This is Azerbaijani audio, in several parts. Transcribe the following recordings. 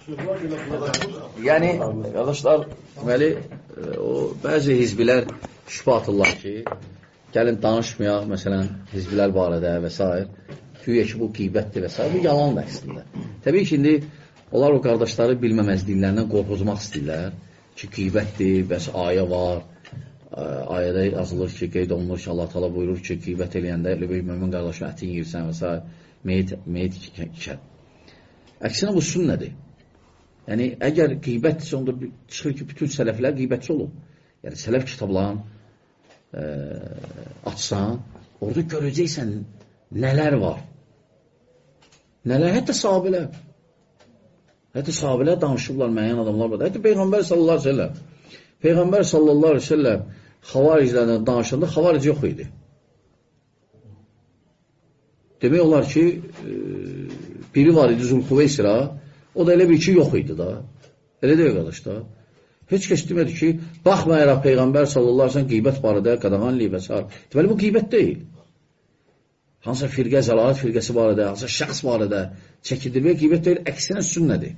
Yəni, qardaşlar, deməli, bəzi hizbilər şübhə atırlar ki, gəlin danışmayaq, məsələn, hizbilər barədə və s. Güya ki, bu qeybətdir və s. Bu yalandır əslində. Təbii ki, indi onlar o qardaşları bilməməzliklərindən qorxuzmaq istəyirlər ki, qeybətdir, bəs ayə var. Ayədə yazılır ki, qeyd olunur ki, Allah Teala buyurur ki, qeybət eləyəndə elə bir mömin qardaşın ətin yiyirsən və s. Meyit ikən. Əksinə bu sünnədir. Yəni, əgər qeybətdirsə, onda çıxır ki, bütün sələflər qeybətçi olur. Yəni, sələf kitablarını açsan, orada görəcəksən nələr var. Nələr, hətta sahabələr. Hətta sahabələr danışıblar, müəyyən adamlar var. Hətta Peyğəmbər sallallahu aleyhi ve sellem. Peyğəmbər sallallahu aleyhi ve sellem xavariclərdən danışanda xavaric yox idi. Demək olar ki, biri var idi Zülxüveysira, o da elə bir ki, yox idi da. Elə deyək, qardaş da. Heç kəs demədi ki, baxmayaraq Peyğəmbər sallallahu aleyhi ve sellem qeybət barədə qadağanlıyıq və s. Deməli, bu qeybət deyil. Hansısa firqə, zəlalət firqəsi barədə, hansısa şəxs barədə çəkildirmək qeybət deyil, əksinə sünnədir.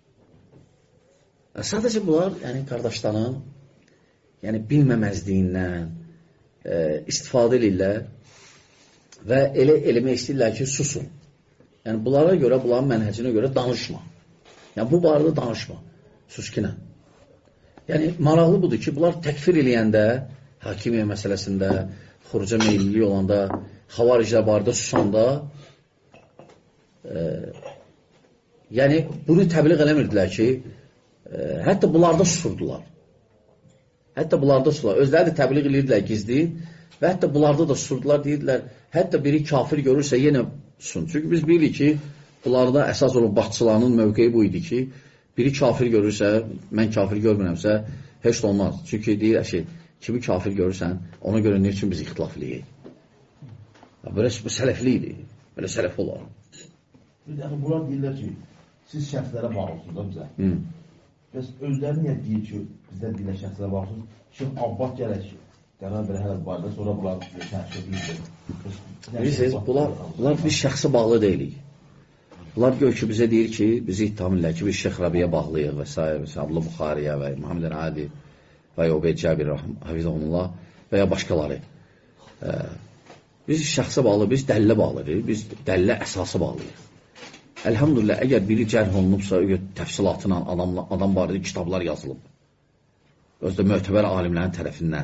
Sadəcə bunlar, yəni qardaşların, yəni bilməməzliyindən istifadə edirlər və elə eləmək istəyirlər ki, susun. Yəni bunlara görə, bunların mənhəcinə görə danışma. Yəni bu barədə danışma, suskinə. Yəni maraqlı budur ki, bunlar təkfir eləyəndə, hakimiyyə məsələsində, xuruca meyillilik olanda, xavariclər barədə susanda, yəni bunu təbliğ eləmirdilər ki, hətta bunlarda susurdular. Hətta bunlarda susurdular. Özləri də təbliğ edirdilər gizli və hətta bunlarda da susurdular, deyirdilər, hətta biri kafir görürsə yenə susun. Çünki biz bilirik ki, bunlarda əsas olan baxçılarının mövqeyi bu idi ki, biri kafir görürsə, mən kafir görmürəmsə, heç də olmaz. Çünki deyir ki, kimi kafir görürsən, ona görə nə üçün biz ixtilaf eləyək? Böyle bu sələflidir. Böyle sələf olar. Yəni, bunlar deyirlər ki, siz şəxslərə bağlısınız da bizə. Bəs özləri niyə deyir ki, bizdən deyirlər şəxslərə bağlısınız? Şeyh Abbas gələr ki, qərar belə hələ barədə, sonra bunlar təşkil edir. Bilirsiniz, bunlar biz şəxsi bağlı deyilik. Bunlar gör ki, bizə deyir ki, bizi ittamirlər ki, biz Şeyx Rabiyə bağlıyıq və s. Abdullah Buxariyə və Muhammed Adi və Ubeyd Cəbir Hafizəhullah və ya başqaları. Biz şəxsə bağlı, biz dəllə bağlıyıq, biz dəllə əsası bağlıyıq. Əlhamdülillah, əgər biri cərh olunubsa, təfsilatla adam barədə kitablar yazılıb. Özdə möhtəbər alimlərin tərəfindən.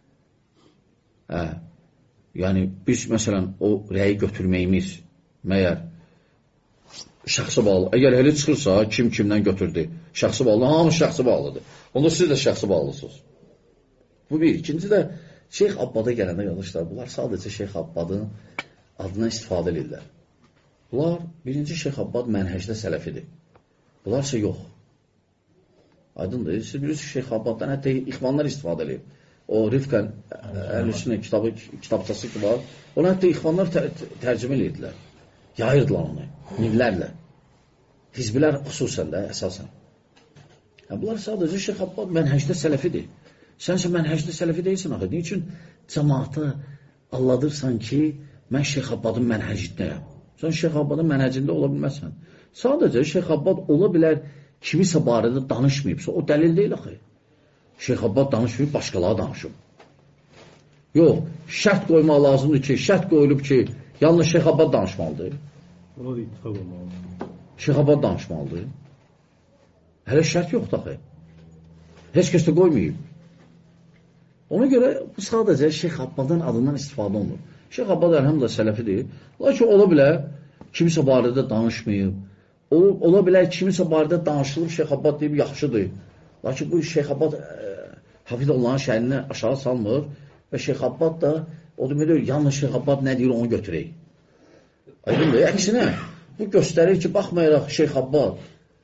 Yəni, biz, məsələn, o rəyi götürməyimiz, məyər şəxsə bağlı, əgər hələ çıxırsa, kim kimdən götürdü, şəxsi bağlı, hamı şəxsi bağlıdır. Onda siz də şəxsi bağlısınız. Bu bir. İkinci də, Şeyx Abbada gələndə qardaşlar, bunlar sadəcə Şeyx Abbadın adına istifadə edirlər. Bunlar, birinci Şeyx Abbad mənhəcdə sələfidir. Bunlarsa yox. Aydındır. Siz bilirsiniz Şeyx Abbaddan hətta ixvanlar istifadə edir. O Rifqən Əhl-i kitabçası ki var, onu hətta ixvanlar tərcümə edirdilər. Yayırdılar onu, minlərlə. Hizbilər xüsusən də, əsasən. Bunlar sadəcə Şeyx Abbad mənhəcdə sələfidir. Sənsə mənhəcdə sələfi deyilsin axı. Niyə üçün cəmaata alladırsan ki, mən Şeyx Abbadın mənhəcindəyəm? Sən Şeyx Abbadın mənhəcində ola bilməzsən. Sadəcə Şeyx Abbad ola bilər kimisə barədə danışmayıbsa, o dəlil deyil axı. Şeyx Abbad danışmayıb, başqaları danışıb. Yox, şərt qoymaq lazımdır ki, şərt qoyulub ki, yalnız Şeyx Abbad danışmalıdır. Ona da ittifaq olmalıdır. Şeyx Abbad danışmalıdır. Hələ şərt yoxdur axı. Heç kəs də qoymayıb. Ona görə bu sadəcə Şeyx Abbadın adından istifadə olunur. Şeyx Abbad əlhamdülillah sələfidir. Lakin ola bilər, kimisə barədə danışmayıb. Ola bilər, kimisə barədə danışılıb, Şeyx Abbad deyib, yaxşıdır. Lakin bu Şeyx Abbad Hafizullahın şərini aşağı salmır və Şeyx Abbad da, o demək, yalnız Şeyx Abbad nə deyir, onu götürək. Aydındır, əksinə, bu göstərir ki, baxmayaraq Şeyx Abbad,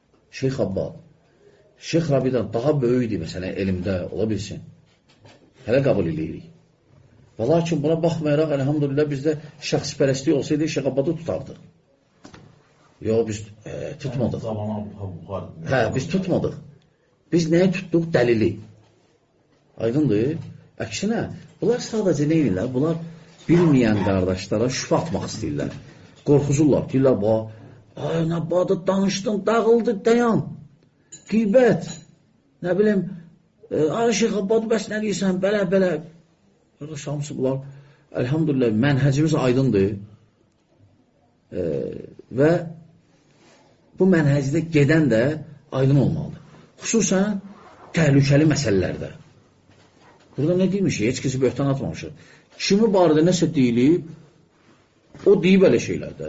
Şeyx Rabidən daha böyükdir, məsələn, elmdə ola bilsin. Hələ qəbul edirik. Və lakin buna baxmayaraq, əlhamdülillah, bizdə şəxspərəstlik olsaydı, Şeyx Abbadı tutardıq. Yox, biz tutmadıq. Biz tutmadıq. Biz nəyə tutduq? Dəlili. Aydındır. Əksinə, bunlar sadəcə nə edirlər? Bunlar bilməyən qardaşlara şübhə atmaq istəyirlər. Qorxuzurlar. Deyirlər, nə badə danışdın, dağıldı, dayan. qeybət, nə bilim, ay Şeyx Abbad, bəs nə deyirsən, belə. Qardaş, hamısı bunlar, əlhamdülillah, mənhəcimiz aydındır və bu mənhəcdə gedən də aydın olmalıdır. Xüsusən təhlükəli məsələlərdə. Burada nə deyilmiş? Heç kəsi böhtan atmamışıq. Kimi barədə nəsə deyilib, o deyib elə şeylərdə.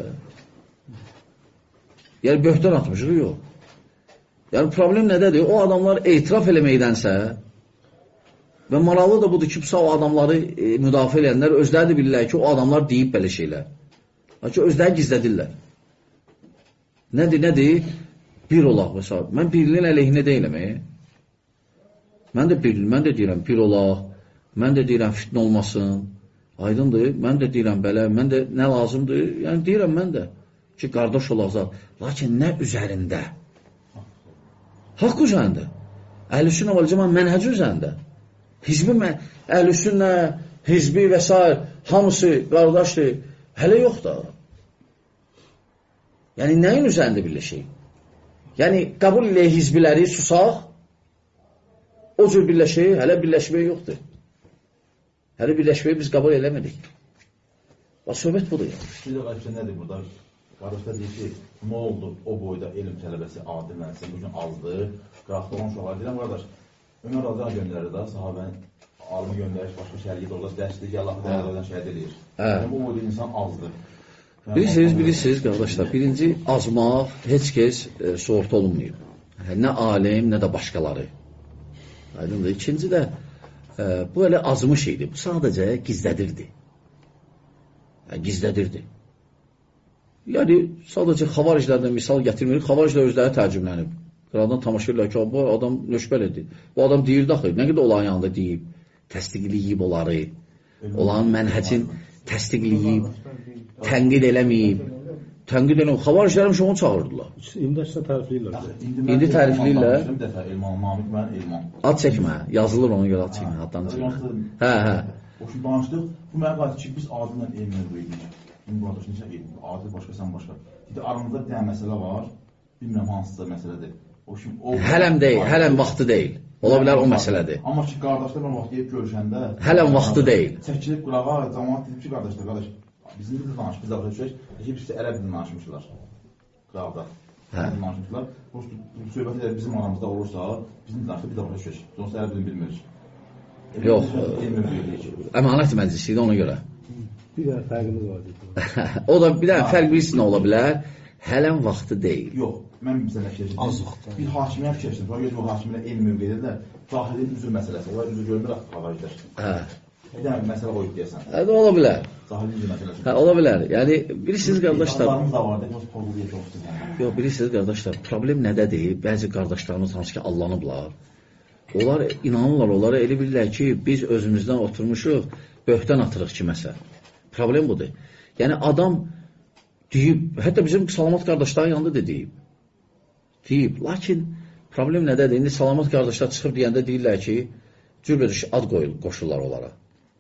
Yəni, böhtan atmışıq, yox. Yəni, problem nədədir? O adamlar etiraf eləməkdənsə və maraqlı da budur ki, o adamları müdafiə edənlər özləri də bilirlər ki, o adamlar deyib belə şeylər. Lakin özləri gizlədirlər. Nədir? Bir olaq, məsələn. Mən birinin əleyhinə deyiləm. Mən də deyirəm, bir olaq. Mən də deyirəm, fitnə olmasın. Aydındır. Mən də deyirəm, belə. Mən də nə lazımdır? Yəni, deyirəm mən də ki, qardaş olaq zat. Lakin nə üzərində? Haqq üzərində. Əhl-i-Sünnə vəl-Cəmaət mənhəci üzərində. Əhl-i-Sünnə, hizbi və s. hamısı qardaşdır. Hələ yox da. Yəni, nəyin üzərində birləşək? Yəni, qəbul ilə hizbiləri susaq, o cür birləşək, hələ birləşmək yoxdur. Hələ birləşməyi biz qəbul eləmədik. Və söhbət budur. Bir də qarşı nədir burada? Qardaşlar deyir ki, nə oldu o boyda elm tələbəsi, adi mənsi, bugün azdır, qıraqda olan uşaqlar deyirəm, qardaş, Ömər Radiyana göndərir də, sahabəni alımı göndərir, başqa şəriyyə orada dərslik, Allahı dəyərlərdən şəhid edir. Yəni, o boyda insan azdır. Bilirsiniz, qardaşlar, birinci, azmaq heç kəs soğurta olunmayıb. Nə alim, nə də başqaları. Aydındır. İkinci də, bu elə azmış idi. Bu sadəcə gizlədirdi. Gizlədirdi. Yəni, sadəcə xavariclərdən misal gətirmirik. Xavariclər özləri tərcümlənib. Qıradan tamaşırlar ki, bu adam nöşbəlidir. Bu adam deyirdi axı, nə qədər olan yanında deyib, təsdiqləyib onları, olan mənhəcin təsdiqləyib, tənqid eləməyib. Tənqid eləməyib. Xavariclər həmişə onu çağırdılar. İndi əslində tərifləyirlər. İndi tərifləyirlər. Ad çəkmə, yazılır ona görə ad çəkmə, addan çəkmə. Hə. O ki, danışdıq, bu mənə qaydı ki, biz adından elmə böyüdük. Şimdi qardaş, necə adi başqa, sən başqa. İndi aramızda bir dənə məsələ var, bilmirəm hansısa məsələdir. Hələm deyil, hələm vaxtı deyil. Ola bilər o məsələdir. Amma ki, qardaşlar mən vaxt deyib görüşəndə... Hələm vaxtı deyil. Çəkilib qırağa, cəmaat deyib ki, qardaş, bizim dildə danış, biz də başa düşək, ki, biz ərəb dilini danışmışlar. Qıraqda. Danışmışlar. Bu söhbət edər bizim aramızda olursa, bizim danışda biz də başa düşək. Sonrası ərəb dilini bilmirik. Yox, əmanət məclisi idi ona görə. Bir dənə fərqimiz var. O da bir dənə fərq bilsin ola bilər, hələm vaxtı deyil. Yox, mən bizə nə fikirləşdim? Bir hakimiyyət fikirləşdim. Sonra o hakimiyyət elm mövqedirlər, daxilin üzr məsələsi. Onlar üzr görmür xavariclər. Bir dənə məsələ qoyub deyəsən. Ola bilər. Daxilin üzr məsələsi. Ola bilər. Yəni, bilirsiniz qardaşlar... Adlarımız da vardı, yox, pozuldu yoxdur. Yox, bilirsiniz qardaşlar, problem nədədir? Bəzi qardaşlarımız hansı ki, allanıblar. Onlar inanırlar, onlara elə bilirlər ki, biz özümüzdən oturmuşuq, böhtan atırıq kiməsə. Problem budur. Yəni, adam deyib, hətta bizim salamat qardaşların yanında da deyib. Deyib, lakin problem nədədir? İndi salamat qardaşlar çıxıb deyəndə deyirlər ki, cürbəcə ad qoşurlar onlara.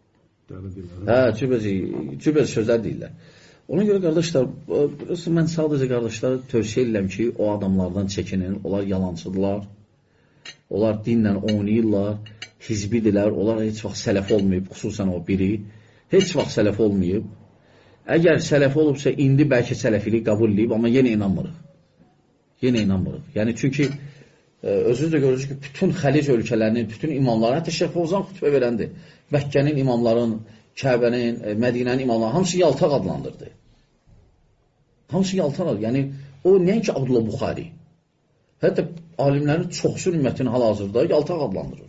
Cürbəcə sözlər deyirlər. Ona görə qardaşlar, mən sadəcə qardaşlara tövsiyə edirəm ki, o adamlardan çəkinin, onlar yalancıdırlar. Onlar dinlə oynayırlar, hizbidirlər, onlar heç vaxt sələf olmayıb, xüsusən o biri, heç vaxt sələf olmayıb. Əgər sələf olubsa, indi bəlkə sələfilik qəbul edib, amma yenə inanmırıq. Yəni, çünki özünüz də görürsünüz ki, bütün xəlic ölkələrinin, bütün imamları, hətta Şeyx Fovzan xütbə verəndir. Məkkənin imamların, Kəbənin, Mədinənin imamları, hamısı yaltaq adlandırdı. Hamısı yaltaq adlandırdı. Yəni, o nəinki Abdullah Buxari. Hətta alimlərin çoxsun ümmətini hal-hazırda yaltaq adlandırır.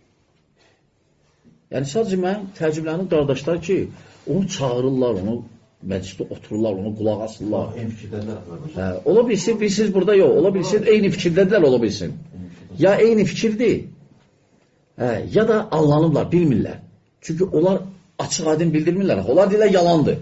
Yəni, sadəcə mən təəccüblənir qardaşlar ki, onu çağırırlar, onu məclisdə otururlar, onu qulaq asırlar. Eyni fikirdədirlər. Ola bilsin, bilirsiniz burada yox, ola bilsin, eyni fikirdədirlər, ola bilsin. Ya eyni fikirdir, ya da allanıblar, bilmirlər. Çünki onlar açıq aydın bildirmirlər. Onlar deyirlər, yalandır.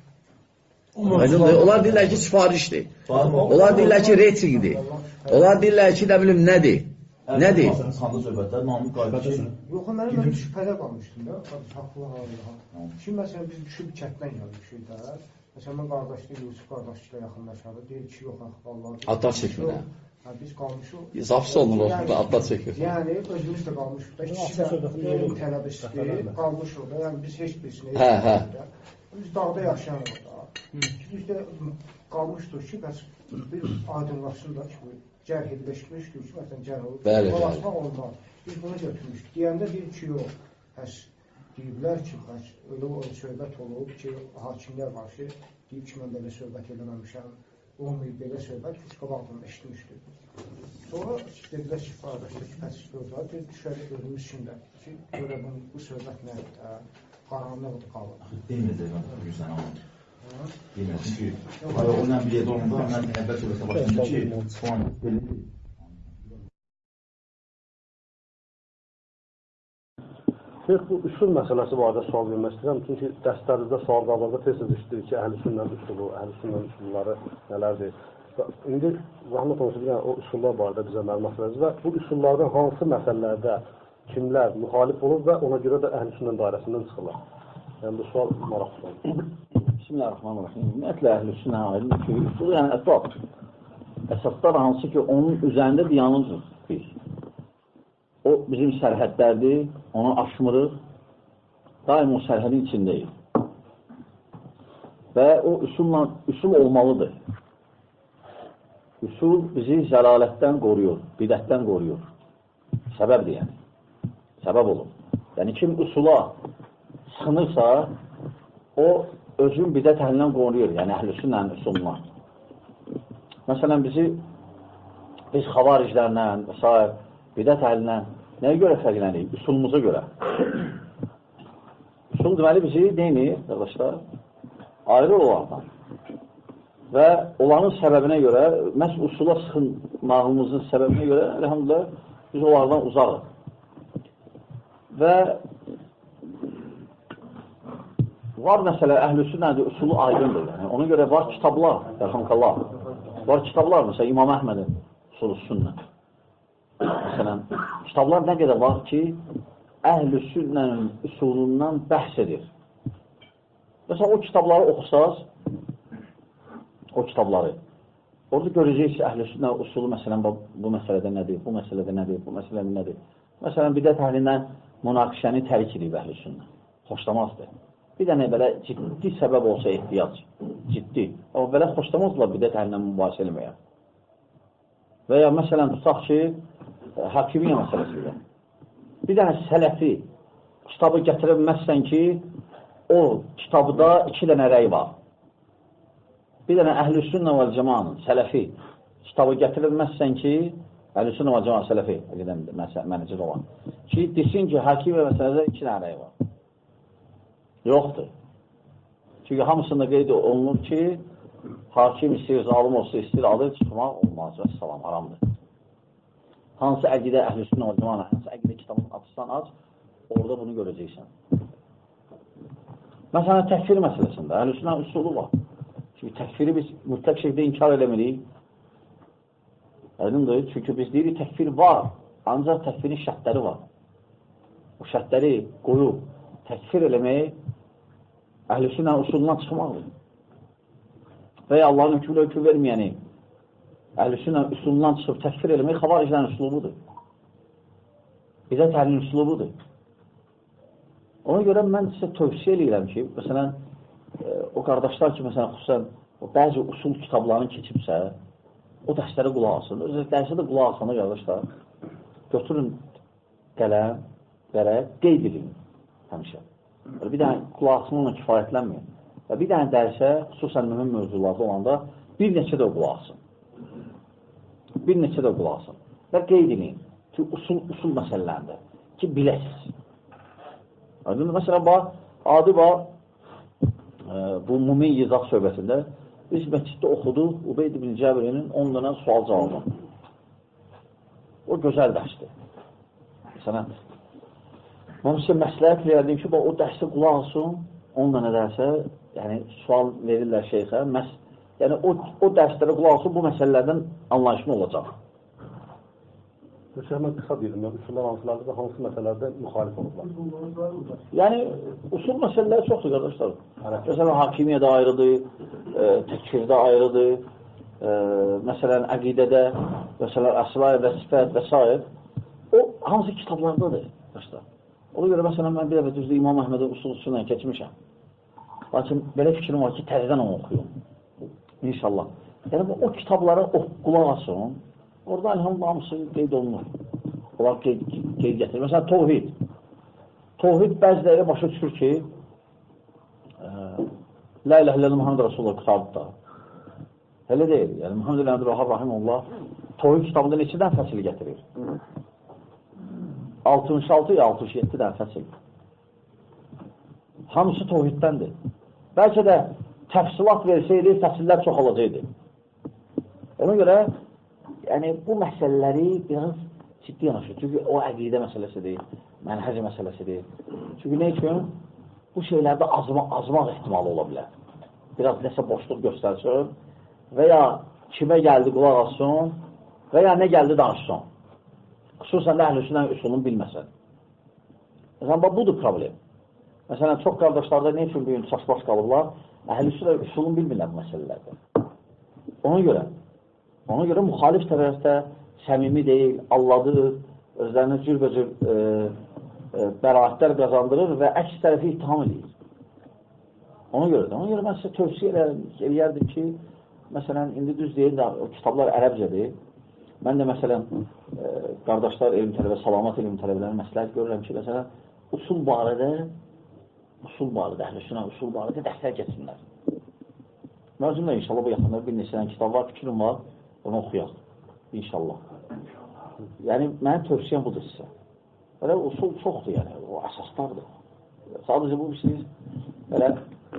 Onlar deyirlər ki, sifarişdir. Onlar deyirlər ki, reytingdir. Onlar deyirlər ki, nə bilim, nədir? Nədir? Sanda söhbətlər, namik qayıdır. Yox, mən şübhələ qalmışdım da, haqlı halına. Şimdi, məsələn, biz düşüb kətdən gəlmişik də. Məsələn, mən qardaşlı, Yusuf qardaşlıqla yaxınlaşardı. Deyir ki, yox, Allah. Adlar çəkmə də. Biz qalmışıq. Zapsı olunur, adlar çəkir. Yəni, özümüz də qalmışıq da. İkisi də elm tələbəsidir, qalmışıq da. Yəni, biz heç birisini biz dağda yaşayanıq da. Biz də qalmışdır ki, bir aydınlaşsın da ki, cərh edilmişdir ki, məsələn, cərh olub. Dolaşmaq olmaz. Biz bunu götürmüşdük. Deyəndə deyir ki, yox. Deyiblər ki, öyle söhbət olub ki, hakimlər var ki, deyib ki, mən belə söhbət eləməmişəm, olmayıb belə söhbət, ki, qabaqdan eşitmişdir. Sonra dedilər ki, qardaşlar ki, pəs gözlər, düşərik özümüz şimdi ki, görə bu söhbət nədir, qaranlıqdır qalır. Deməyəcək, mən Gülsən alın. Deməyəcək ki, onunla bir yerdə olanda, mən əvvəl söhbətə başlayınca ki, puan belə deyil. Şeyx, bu üsul məsələsi barədə sual vermək istəyirəm. Çünki dərslərinizdə sual qabaqda tez-tez işlədir ki, əhl-i-sünnənin üsulu, əhl-i-sünnənin üsulları nələrdir? İndi zəhmət olsun, yəni, o üsullar barədə bizə məlumat verəcək və bu üsullardan hansı məsələlərdə kimlər müxalif olur və ona görə də əhl-i-sünnənin dairəsindən çıxırlar? Yəni, bu sual maraqlıdır. Bismillahirrahmanirrahim. Ümumiyyətlə, əhl-i-sünnə ayrılır ki, üsul yəni əsas. Əsaslar hansı ki, onun üzərində dayanırıq biz. O bizim sərhədlərdir, onu aşmırıq, daim o sərhədin içindəyik. Və o üsul olmalıdır. Üsul bizi zəlalətdən qoruyur, bidətdən qoruyur. Səbəbdir yəni. Səbəb olur. Yəni kim üsula sınırsa, o özün bidət əhlindən qoruyur, yəni əhl-i-sünnənin üsuluna. Məsələn, biz xavariclərlə və s. bidət əhlindən nəyə görə fərqlənir? Üsulumuza görə. Üsul deməli bizi deyinir, qardaşlar, ayrı olardan. Və onların səbəbinə görə, məhz usula sıxınmağımızın səbəbinə görə, elhamdülillah, biz onlardan uzaqıq. Və var məsələ, əhl-i-sünnədir, usulu aydındır. Yəni, ona görə var kitablar, elhamdülillah. Var kitablar, məsələn, İmam Əhmədin usulu-sünnə. Məsələn, kitablar nə qədər var ki, əhl-i-sünnənin üsulundan bəhs edir. Məsələn, o kitabları oxusaz, o kitabları, orada görəcəksiniz əhl-i-sünnə usulu, məsələn, bu məsələdə nədir, bu məsələdə nədir, bu məsələdə nədir. Məsələn, bidət əhlindən münaqişəni tərik edib əhl-i-sünnə, xoşlamazdır. Bir dənə belə ciddi səbəb olsa ehtiyac, ciddi. Amma belə xoşlamazlar bidət əhlindən mübahisə eləməyə. Və ya məsələn, tutaq ki, hakimiyyə məsələsidir. Bir dənə sələfi kitabı gətirə bilməzsən ki, o kitabda 2 dənə rəy var. Bir dənə əhl-i-sünnə və cəmanın sələfi kitabı gətirə bilməzsən ki, əhl-i-sünnə və cəmanın sələfi mənəcid olan ki, desin ki, hakimiyyə məsələdə 2 dənə rəy var. Yoxdur. Çünki hamısında qeyd olunur ki, hakim istəyir, zalim olsa, istəyir, alır, çıxmaq olmaz və salam, haramdır. Hansı əqidə əhl-i-sünnə və cəmanə, hansı əqidə kitabın atısından aç, orada bunu görəcəksən. Məsələn, təkfir məsələsində əhl-i-sünnə üsulu var. Çünki təkfiri biz mütləq şəkildə inkar eləmirik. Aydındır, çünki biz deyirik, təkfir var, ancaq təkfirin şərtləri var. O şərtləri qoyub, təkfir eləmək əhl-i-sünnə usulundan çıxmaqdır. Və ya Allahın hökmü verməyəni əhl-i-sünnə üsulundan çıxıb təkfir eləmək xavariclərin üsulubudur. Bidət əhlinin üsulubudur. Ona görə mən sizə tövsiyə edirəm ki, məsələn, o qardaşlar ki, məsələn, xüsusən bəzi usul kitablarını keçibsə, o dərslərə qulaq alsın. Özəlliklə dərsə də qulaq alsın, qardaşlar. Götürün qələm, vərəq, qeyd edin həmişə. Bir dənə qulaq alsın, onunla kifayətlənməyin. Və bir dənə dərsə, xüsusən mühüm mövzularda olanda, bir neçə də qulaq alsın. Bir neçə də qulaq alsın. Və qeyd edin ki, usul məsələlərində ki, biləsiz. Məsələn, adi var, bu Mumin Yizaq söhbətində biz məsciddə oxuduq Ubeyd ibn Cəbrinin 10 dənə sual cavabı. O gözəl dərsdir. Məsələn, mən sizə məsləhət verdim ki, o dərsə qulaq alsın, 10 dənə dərsə, yəni sual verirlər şeyxə, yəni o dərslərə qulaq alsın, bu məsələlərdən anlayışlı olacaq. Şeyh, mən qısa deyirəm, usullar hansılarda və hansı məsələlərdə müxalif olurlar? Yəni, usul məsələləri çoxdur, qardaşlar. Məsələn, hakimiyyədə ayrıdır, təkfirdə ayrıdır, məsələn, əqidədə, əsla və sifət və s. O, hansı kitablardadır? Ona görə, məsələn, mən bir dəfə düzdür, İmam Əhmədin usul-usulundan keçmişəm. Lakin belə fikrim var ki, təzədən onu oxuyum. İnşallah. Yəni, o kitablara qulaq asın. Orada elhamdülillah hamısı qeyd olunur. Onlar qeyd getirir. Məsələn, Tohid. Tohid bəziləri başa düşür ki, La ilahe illallah Muhammed Rasulullah kitabıdır. Elə deyil. Yəni, Muhammed Əbdülvahhab Rahimullah Tohid kitabında neçədən fəsil gətirir? 66 ya 67-dən fəsil. Hamısı Tohiddəndir. Bəlkə də təfsilat versəydi, fəsillər çox olacaqdı. Ona görə, yəni, bu məsələləri biraz ciddi yanaşır. Çünki o əqidə məsələsidir, mənhəc məsələsidir. Çünki nə üçün? Bu şeylərdə azmaq ehtimalı ola bilər. Biraz nəsə boşluq göstərsin və ya kimə gəldi qulaq alsın və ya nə gəldi danışsın. Xüsusən də əhl-i üsulunu bilməsən. Məsələn, budur problem. Məsələn, çox qardaşlarda nə üçün bir saç-baş qalıblar? Əhl-i üsulunu bilmirlər bu məsələlərdə. Ona görə müxalif tərəfdə səmimi deyil, Allahdır, özlərini cürbəcür bəraətlər qazandırır və əks tərəfi ittiham edir. Ona görə mən sizə tövsiyə eləyərdim ki, məsələn, indi düz deyil də, o kitablar ərəbcədir. Mən də, məsələn, qardaşlar, elm tələbə, salamat elm tələbələrinin məsləhət görürəm ki, məsələn, usul barədə, əhl-i usul barədə dərslər geçsinlər. Məzumda inşallah bu yaxında bir neçədən kitab var, fikrim var, onu oxuyaq. İnşallah. Yəni, mənim tövsiyəm budur sizə. Belə usul çoxdur, yəni, o əsaslardır. Sadəcə bu, siz belə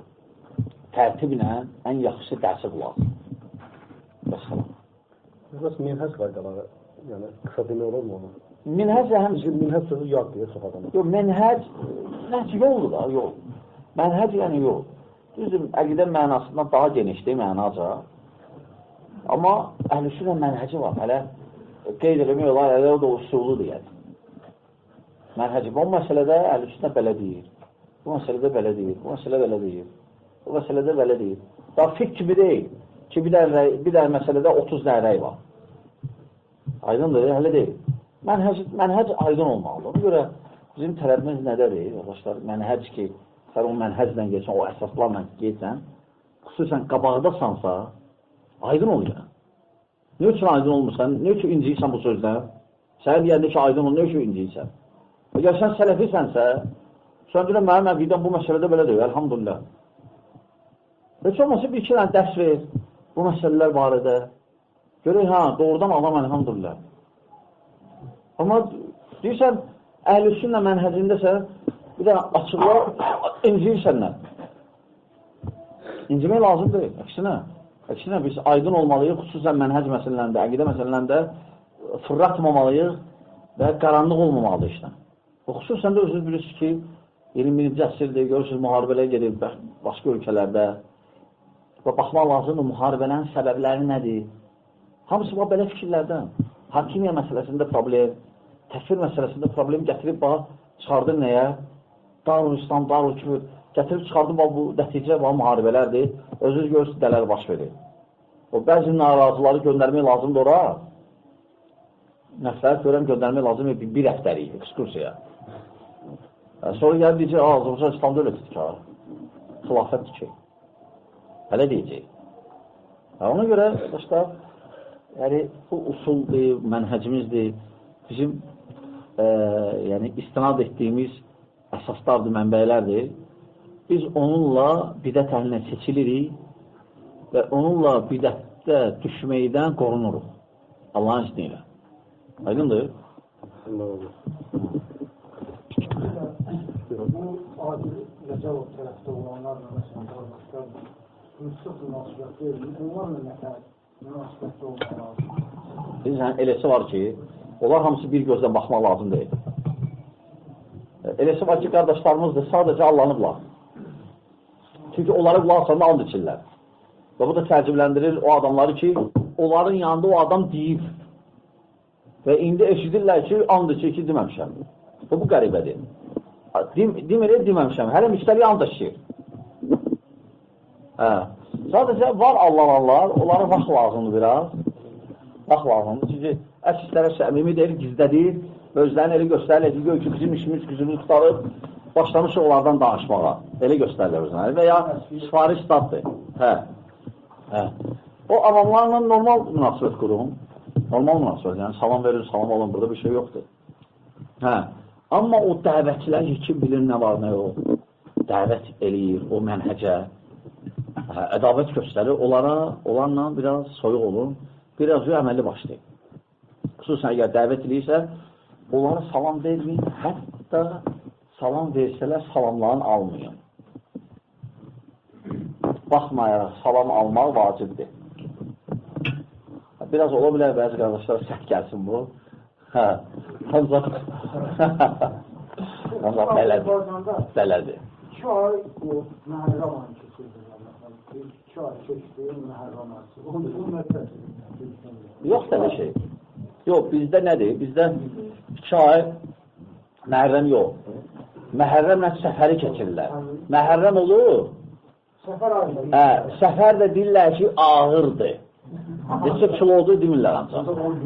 tərtiblə ən yaxşı dərsə qulaq. Bəsəlam. Bəs minhəc qaydaları, yəni, qısa demək olur mu onu? Minhəc həmçinin... Minhəc sözü yad deyə çox adamı. Yox, mənhəc yoldur da, yol. Mənhəc yəni yol. Düzdür, əqidə mənasından daha genişdir, mənaca. Amma əhl-i mənhəci var, hələ qeyd eləmək olar, hələ o da usuludur, yəni. Mənhəci. Bu məsələdə əhl-i belə deyir. Bu məsələdə belə deyir. Bu məsələ belə deyir. Bu məsələdə belə deyir. Daha fiqh kimi deyil. Ki, bir də məsələdə 30 dənə rəy var. Aydındır, hələ deyil. Mənhəc aydın olmalıdır. Ona görə bizim tələbimiz nədədir? Arkadaşlar, mənhəc ki, sən o mənhəclə geçsən, o əsaslarla geçsən, xüsusən qabaqdasansa, aydın oluyor. Ne üçün aydın olmursan? Ne üçün inciysən bu sözdən? Sənə deyəndə ki, aydın ol, ne üçün inciysən? Əgər sən sələfisənsə, sən deyirəm, mənim əqidəm bu məsələdə belə deyil, elhamdülillah. Heç olmasa bir iki dənə dərs ver bu məsələlər barədə. Görək, doğrudan adam, elhamdülillah. Amma deyirsən, əhl-i mənhəcindəsən, bir də açıqlar, inciyirsən. İncimək lazım deyil, əksinə biz aydın olmalıyıq, xüsusən mənhəc məsələlərində, əqidə məsələlərində fırlatmamalıyıq və qaranlıq olmamalıdır işlə. Xüsusən də özünüz bilirsiniz ki, 21-ci əsrdir, görürsünüz, müharibələr gedir başqa ölkələrdə və baxmaq lazımdır, müharibələrin səbəbləri nədir? Hamısı var belə fikirlərdən. Hakimiyyə məsələsində problem, təkfir məsələsində problem gətirib, çıxardır nəyə? Darul-İslam, Darul-Küfür, gətirib çıxardır, bu nəticə müharibələrdir, özünüz görürsünüz, dələr baş verir. O, bəzi narazıları göndərmək lazımdır ora. Nəfələr görəm göndərmək lazımdır bir həftəlik, ekskursiyaya. Sonra gəlib deyəcək, Azərbaycan İslam dövlətidir ki, xilafətdir ki. Hələ deyəcək. Ona görə, dostlar, bu usuldur, mənhəcimizdir, bizim istinad etdiyimiz əsaslardır, mənbəylərdir. Biz onunla bidət əhlinə seçilirik və onunla bidətdə düşməkdən qorunuruq. Allahın izniyle. Aydındır? Bu adil Rəcəbov tərəfdə olanlarla məsələn, müstəq münasibətdə onlarla münasibətdə olmaq lazım. Eləsi var ki, onlar hamısı bir gözlə baxmaq lazım deyil. Eləsi var ki, qardaşlarımızdır, sadəcə allanıblar. Çünki onları qulaq asanda and içirlər. Və bu da təəccübləndirir o adamları ki, onların yanında o adam deyib. Və indi eşidirlər ki, and içir ki, deməmişəm. Və bu qəribədir. Deməmişəm. Hələ müştəri and içir. Sadəcə var Allah, onlara vaxt lazımdır biraz. bax lazımdır. Çünki əksislərə səmimi deyil, gizlədir, özlərini elə göstərilir ki, gör ki, bizim işimiz gücünü tutarıb, başlamışıq onlardan danışmağa. Elə göstərilir özlərini. Və ya sifariş statdır. Hə. O avamlarla normal münasibət qurun. Normal münasibət, yəni salam verir, salam alın, burada bir şey yoxdur. Hə. Amma o dəvətçilər kim bilir nə var, nə yox. Dəvət eləyir, o mənhəcə, ədavət göstərir, onlarla biraz soyuq olun, biraz əməlli başlayın. Xüsusən əgər dəvət eləyirsə, onlara salam verməyin, hətta salam versələr salamlarını almayın. Baxmayaraq salam almaq vacibdir. Biraz ola bilər, bəzi qardaşlar sərt gəlsin bu. Ancaq belədir. 2 ay o Məhərrəm ayı keçirdi. 2 ay keçdi Məhərrəm ayı. Onun müddəti. Yox belə şey. Yox, bizdə nədir? Bizdə 2 ay Məhərrəm yox. Məhərrəmlə səfəri keçirlər. Məhərrəm olur. Səfər ayı. Səfər də deyirlər ki, ağırdır. Neçə kilodur demirlər ancaq.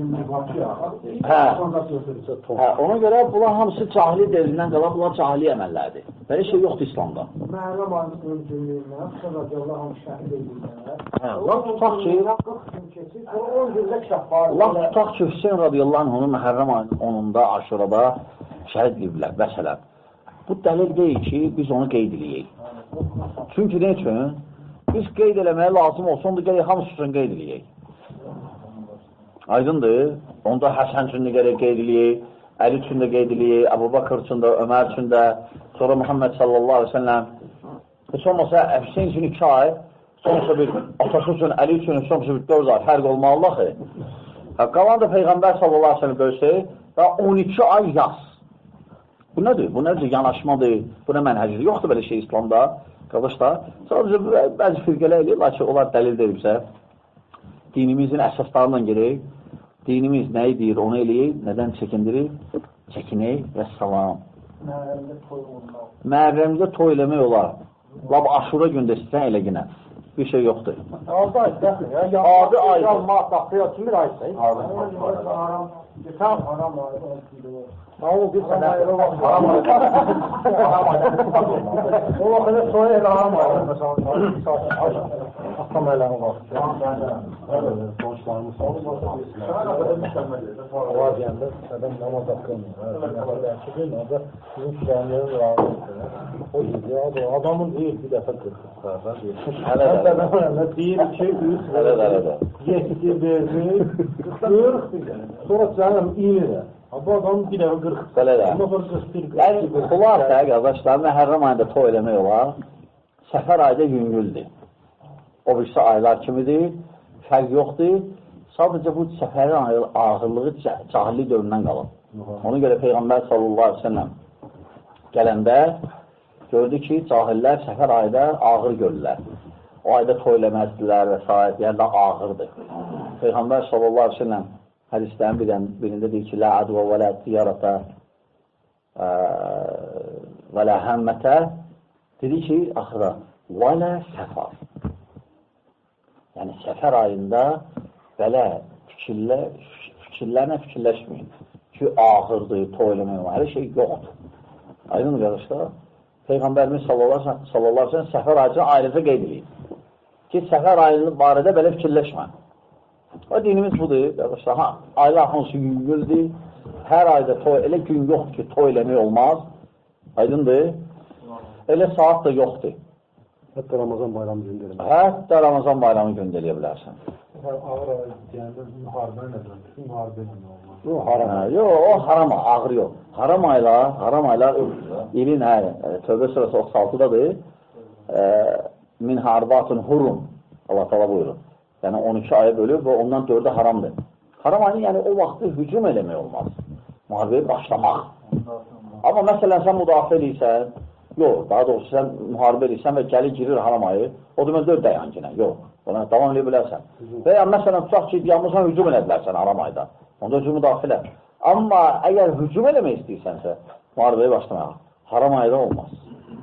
Ona görə bunlar hamısı cahili devrindən qalan, bunlar cahili əməllərdir. Belə şey yoxdur İslamda. Məhərrəm ayının öncülüyündən, sonra Allah hamı şəhid edirlər. Laf tutaq ki, 10 gündə şəhbar. Laf tutaq ki, Hüseyin radiyallahu anh onu Məhərrəm ayının 10-unda Aşurada şəhid ediblər, məsələn. Bu dəlil deyil ki, biz onu qeyd edəyik. Çünki nə üçün? Biz qeyd eləməyə lazım olsa, onda gələk hamısı üçün qeyd edəyik. Aydındır. Onda Həsən üçün də qeyd edəyik, Əli üçün də qeyd edəyik, Əbu Bakır üçün də, Ömər üçün də, sonra Muhammed sallallahu aleyhi ve sellem. Heç olmasa Hüseyin üçün 2 ay, sonrası bir atası üçün, Əli üçün, sonrası bir 4 ay fərq olmalı ki. Qalan da Peyğəmbər sallallahu aleyhi ve sellem görsək, və 12 ay yaz. Bu nədir? Bu nədir? Yanaşmadır, bu nə mənhəcidir? Yoxdur belə şey İslamda. Qardaşlar, sadəcə bəzi firqələr eləyir, lakin onlar dəlil deyilsə, dinimizin əsaslarından gerək, dinimiz nəyi deyir, onu eləyək, nədən çəkindirir? Çəkinək və salam. Məhərrəmdə toy eləmək olar. Lab Aşura gündə istəyən elə günə. Bir şey yoxdur. Adı ay, dəxil ya. Adı ay. Baxıyor, kim bir aysa. Tam haram ay. Ama bir sene ayrı var. Haram ay. O vakıda soya ile haram ay. Mesela Aslan aylarına var. Evet, sonuçlarımız var diyende adam namaz hakkında. Orada bizim sürenlerin razı. O gidiyor. Adamın değil bir defa kırkızlardan değil. Evet. Bir, iki, üç, yedi, verdi, 40, sonra canım iyi de. Bu adam bir defa 40. Yəni, xulasa, qardaşlar, Məhərrəm ayında toy eləmək olar, səfər ayda yüngüldür. O birisi aylar kimidir, fərq yoxdur. Sadəcə bu səfərin ağırlığı cahillik dövründən qalır. Ona görə Peyğəmbər sallallahu aleyhi ve sellem gələndə gördü ki, cahillər səfər ayda ağır görürlər. O ayda toy eləməzdilər və s. Yəni də ağırdır. Peyğəmbər sallallahu aleyhi ve sellem hədislərin birində deyir ki, la adva və la tiyarata və la həmmətə dedi ki, axıra və la səfar. Yəni, səfər ayında belə fikirlərlə fikirləşməyin ki, ağırdır, toy eləmək, hər şey yoxdur. Aydın mı, qardaşlar? Peyğəmbərimiz sallallahu aleyhi ve sellem səfər ayını ayrıca qeyd edin ki, səfər ayının barədə belə fikirləşmə. O dinimiz budur, qardaşlar. Aylar hansı yüngüldür, hər ayda toy, elə gün yoxdur ki, toy eləmək olmaz. Aydındır. Elə saat da yoxdur. Hətta Ramazan bayramı gündə eləmək. Hətta Ramazan bayramı gündə eləyə bilərsən. Ağır ay deyəndə müharibə nədir? Müharibə nə olmaz? Yox, o haram, ağır yox. Haram aylar ilin, Tövbə surəsi 36-dadır. Min harbatun hurum. Allah təala buyurur. Yəni 12 aya bölüb və ondan 4-ü haramdır. Haram ayını, yəni o vaxtı hücum eləmək olmaz. Müharibəyə başlamaq. Amma məsələn, sən müdafiə edirsən, yox, daha doğrusu sən müharibə edirsən və gəlir girir haram ayı, o demək 4 dayan yenə, yox. Ona davam edə bilərsən. Və ya məsələn, tutaq ki, yalnızdan hücum edəbilərsən haram ayda. Onda hücum müdafiə. Amma əgər hücum eləmək istəyirsənsə, müharibəyə başlamaq haram ayda olmaz.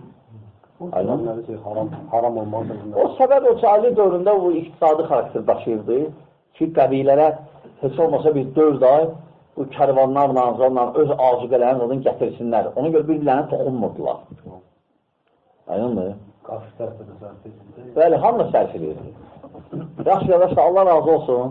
Haram olmaz. O səbəb o cahili dövründə bu iqtisadi xarakter daşıyırdı ki, qəbilələr heç olmasa bir 4 ay bu kərvanlarla, öz azuqələrini zadın gətirsinlər. Ona görə bir-birlərini toxunmurdular. Aynındır? Bəli, hamı sərf edir. Yaxşı yadaşlar, Allah razı olsun.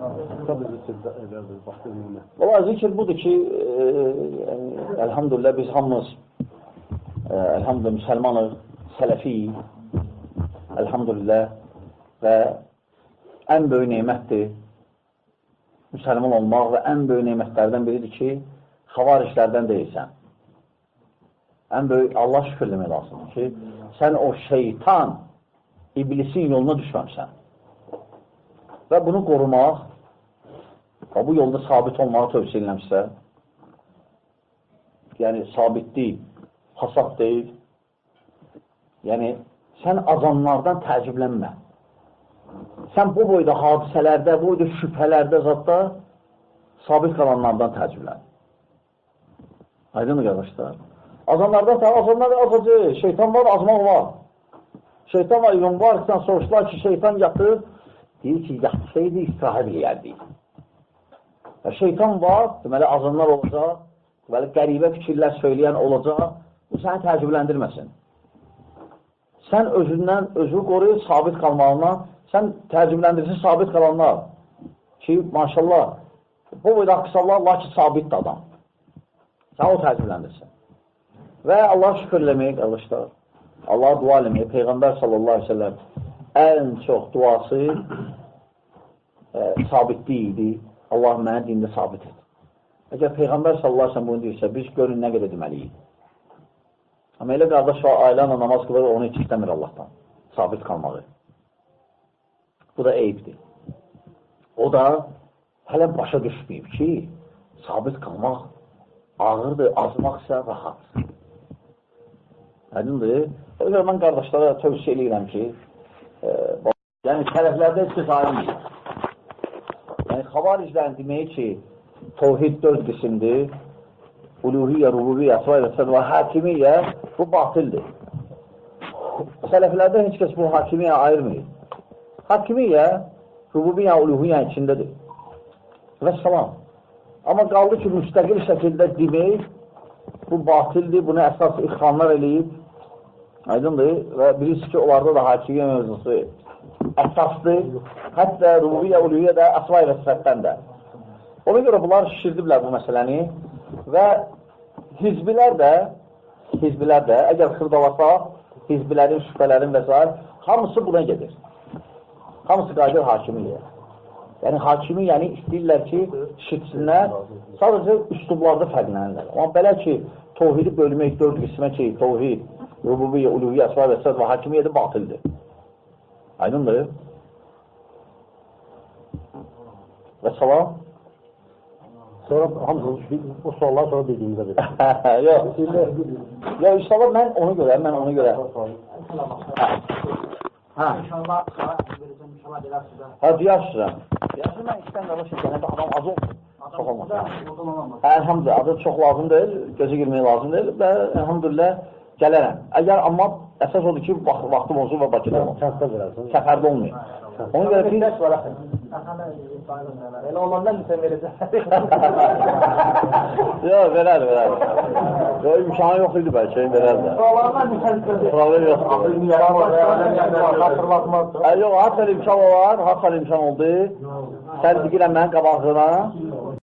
Valla zikir budur ki, elhamdülillah biz hamımız elhamdülillah müsəlmanıq, sələfiyik, elhamdülillah və ən böyük neymətdir müsəlman olmaq və ən böyük neymətlərdən biridir ki, xavarişlərdən deyilsən. Ən böyük Allah şükür demək lazımdır ki, sən o şeytan, iblisin yoluna düşməmsən. Və bunu qorumaq və bu yolda sabit olmağı tövsiyə eləmişsə, yəni sabitlik, hasad deyil, yəni sən azanlardan təəccüblənmə. Sən bu boyda hadisələrdə, bu boyda şübhələrdə zadda sabit qalanlardan təəccüblən. Aydındır qardaşlar. Azanlardan azanlar azacı, şeytan var, azmaq var. Şeytan var, yön var, sən soruşlar ki, şeytan yatır, deyir ki, yatsaydı istirahət eləyərdik. Şeytan var, deməli azanlar olacaq, deməli qəribə fikirlər söyləyən olacaq, bu səni təəccübləndirməsin. Sən özündən, özünü qoruyub sabit qalmağına, sən təəccübləndirsin sabit qalanlar ki, maşallah, bu boyda qısallar, lakin sabitdir adam. Sən o təəccübləndirsin. Və Allah şükür eləmək, qardaşlar, Allah dua eləmək, Peyğəmbər sallallahu aleyhi ve sellem ən çox duası sabitlik idi. Allah mənə dində sabit et. Əgər Peyğəmbər sallallahu aleyhi ve sellem bunu deyirsə, biz görün nə qədər deməliyik. Amma elə qardaş var, ailə ilə namaz qılır, onu heç istəmir Allahdan. Sabit qalmalı. Bu da eyibdir. O da hələ başa düşməyib ki, sabit qalmaq ağırdır, azmaq isə rahatdır. Aydındır. O yüzden mən qardaşlara tövsiyə edirəm ki, yəni tərəflərdə heç kəs ayrılmır. Yəni xavariclərin demək ki, Tevhid 4 qismdir. Uluhiyyə, rububiyyə, əsma və hakimiyyə bu batildir. Sələflərdə heç kəs bu hakimiyyə ayırmır. Hakimiyyə, rububiyyə, uluhiyyə içindədir. Və salam. Amma qaldı ki, müstəqil şəkildə demək, bu batildir, bunu əsas ixvanlar eləyib. Aydındır və bilirsiniz ki, onlarda da hakimiyyə mövzusu əsasdır. Hətta rububiyyə, uluhiyyə də əsma və sifətdən də. Ona görə bunlar şişirdiblər bu məsələni və hizbilər də, əgər xırdalasa, hizbilərin, şübhələrin və s. hamısı buna gedir. Hamısı qayıdır hakimiyyə. Yəni, hakimi istəyirlər ki, şişitsinlər, sadəcə üslublarda fərqlənirlər. Amma belə ki, tevhidi bölmək 4 qismə ki, tevhid, rububiyyə, uluhiyyə, əsma və s. və hakimiyyə də batildir. Aydındır. Və salam. Sonra hamısı bu suallar sonra bildiğimizdə verir. Yox, inşallah mən ona görə. İnşallah verəcəm, inşallah deyərsizə. Deyərsizəm. Deyərsizəm, mən işdən qardaşım, gələn adam az olsun. Çox olmasın. Elhamdülillah, adı çox lazım deyil, gözə girmək lazım deyil və elhamdülillah gələrəm. Əgər amma əsas odur ki, vaxtım olsun və Bakıda olmasın. Səfərdə olmayın. Ona görə ki... Elə onlardan bir sən verəcək. Yox, verər. Yox, imkanı yox idi bəlkə, verərdə. Problem yoxdur. Yox, haçan imkan olar, haçan imkan oldu. Sən digirəm mənim qabağına.